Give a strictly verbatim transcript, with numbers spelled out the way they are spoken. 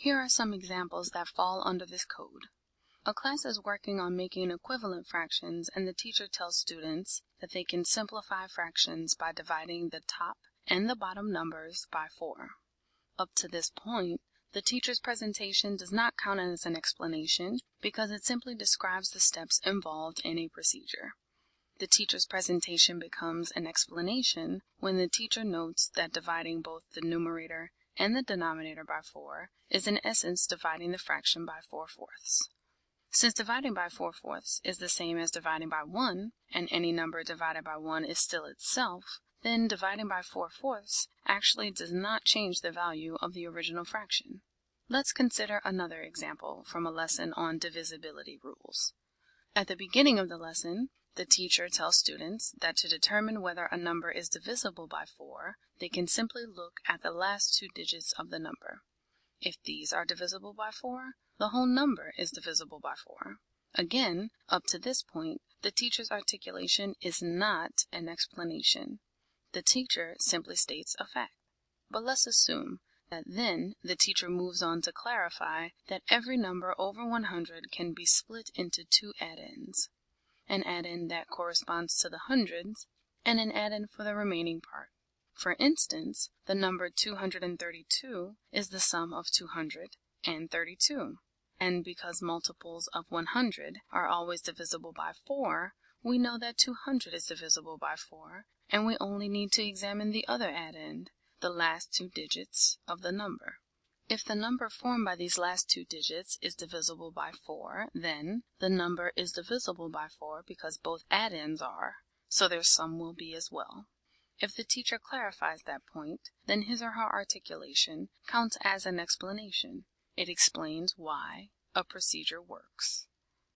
Here are some examples that fall under this code. A class is working on making equivalent fractions, and the teacher tells students that they can simplify fractions by dividing the top and the bottom numbers by four. Up to this point, the teacher's presentation does not count as an explanation because it simply describes the steps involved in a procedure. The teacher's presentation becomes an explanation when the teacher notes that dividing both the numerator and the denominator by four is in essence dividing the fraction by four fourths. Since dividing by four fourths is the same as dividing by one, and any number divided by one is still itself, then dividing by four fourths actually does not change the value of the original fraction. Let's consider another example from a lesson on divisibility rules. At the beginning of the lesson, the teacher tells students that to determine whether a number is divisible by four, they can simply look at the last two digits of the number. If these are divisible by four, the whole number is divisible by four. Again, up to this point, the teacher's articulation is not an explanation. The teacher simply states a fact. But let's assume that then the teacher moves on to clarify that every number over one hundred can be split into two add-ins. An add-in that corresponds to the hundreds, and an add-in for the remaining part. For instance, the number two hundred thirty-two is the sum of two hundred and thirty-two. And because multiples of one hundred are always divisible by four, we know that two hundred is divisible by four, and we only need to examine the other add-in, the last two digits of the number. If the number formed by these last two digits is divisible by four, then the number is divisible by four because both add-ins are, so their sum will be as well. If the teacher clarifies that point, then his or her articulation counts as an explanation. It explains why a procedure works.